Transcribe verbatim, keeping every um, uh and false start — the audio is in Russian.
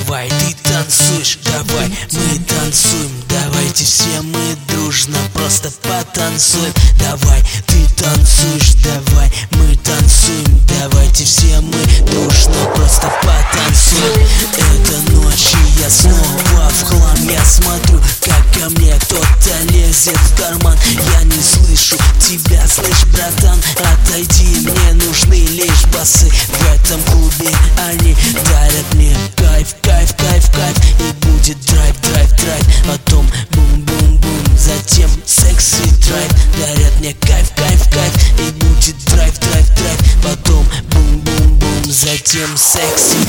Давай, ты танцуешь, давай, мы танцуем. Давайте все мы дружно просто потанцуем. Давай, ты танцуешь, давай, мы танцуем. Давайте все мы дружно просто потанцуем. Это ночь, и я снова в хлам. Я смотрю, как ко мне кто-то лезет в карман. Я не слышу тебя, слышь, братан, отойди, мне нужны лишь басы. В этом клубе они дарят мне кайф, кайф, кайф, кайф. И будет драйв, драйв, драйв, потом бум-бум-бум, затем секси драйв. Дарят мне кайф, кайф, кайф. И будет драйв, драйв, драйв, потом бум-бум-бум, затем секси